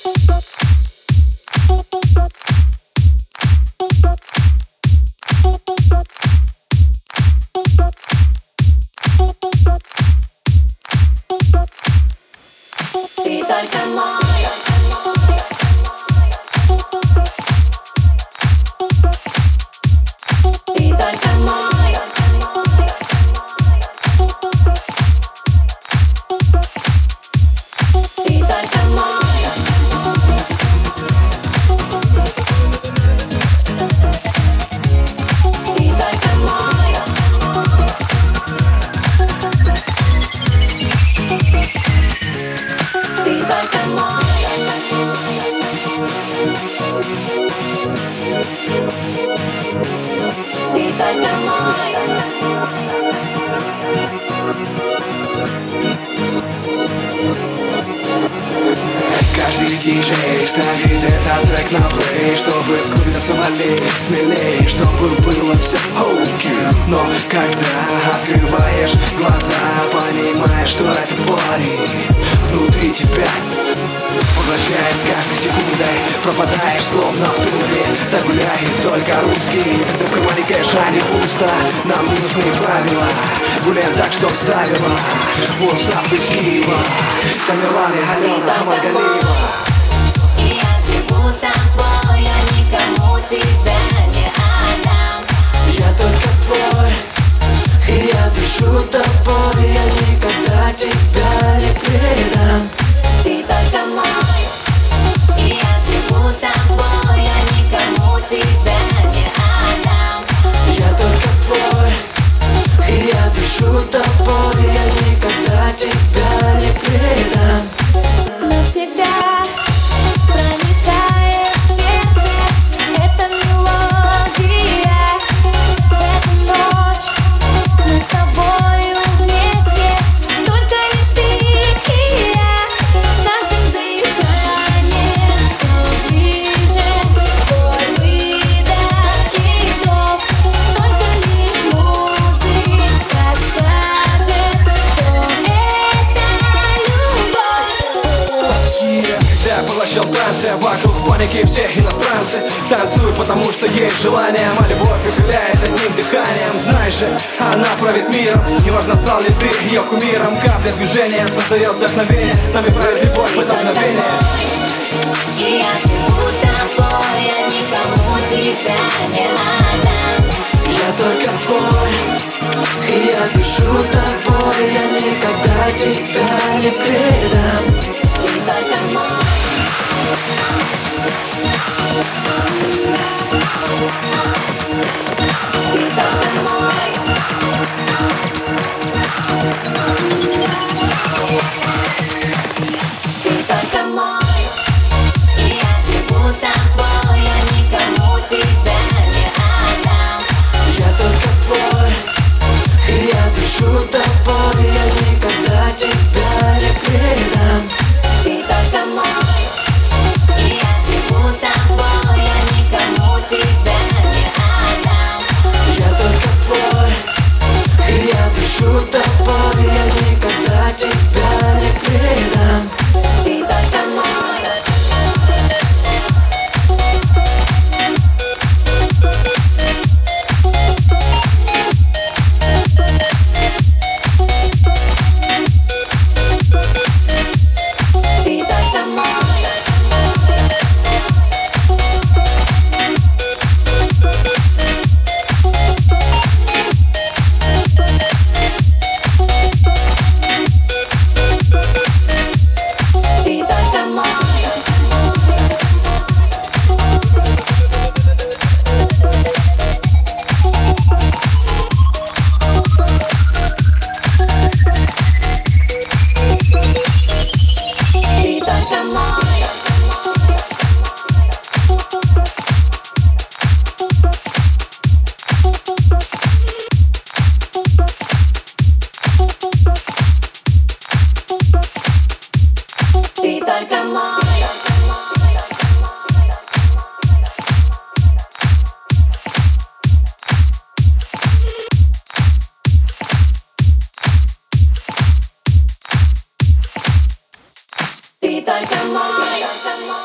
Ты только мой. Ты только мой. Ты только мой. Ты только мой. Ты только мой. Ты только мой. Каждый диджей ставит этот трек на плей, чтобы в клубе танцевали смелее, чтобы было все окей. Но когда открываешь глаза, понимаешь, что это парень внутри тебя возвращаясь с каждой секундой, пропадаешь словно в туре. Так гуляет только русский, когда в кармане кэша не пусто. Нам не нужны правила, гуляем так, что вставила WhatsApp из Киева, Тамерлан и Алена Хамаргалиева. И я живу тобой, я никому тебя не отдам. Я только твой, и я дышу тобой, я никогда тебя не предам. Ты только мой. И я живу тобой, я никому тебя не отдам. Я только твой, и я дышу тобой, я никогда тебя не предам. Навсегда проникает в сердце эта мелодия. В эту ночь мы с тобою вместе, только лишь ты и я. С каждым дыханием все ближе, твой выдох и вдох. Только лишь музыка скажет, что это любовь. Когда я поглощал танцы, вокруг в панике все иностранцы. Танцую, потому что есть желание, моя любовь окрыляет одним дыханием. Знаешь же, она правит миром, неважно, стал ли ты ее кумиром. Капля движения создает вдохновение, нами правит любовь в это мгновение. И я живу тобой, я никому тебя не отдам. Я только твой, и я дышу тобой, я никогда тебя не предам. Ты только мой. Ты только мой. Ты только мой. И я живу тобой, я никому тебя не отдам. Я только твой, и я дышу тобой, я никогда тебя не предам. Ты только мой. И я живу тобой, я никому тебя не отдам. Я только твой, и я дышу тобой, я никогда тебя не предам. Ты только мой. Ты только мой. Ты только мой. Ты только мой. Ты только мой. Ты только только мой.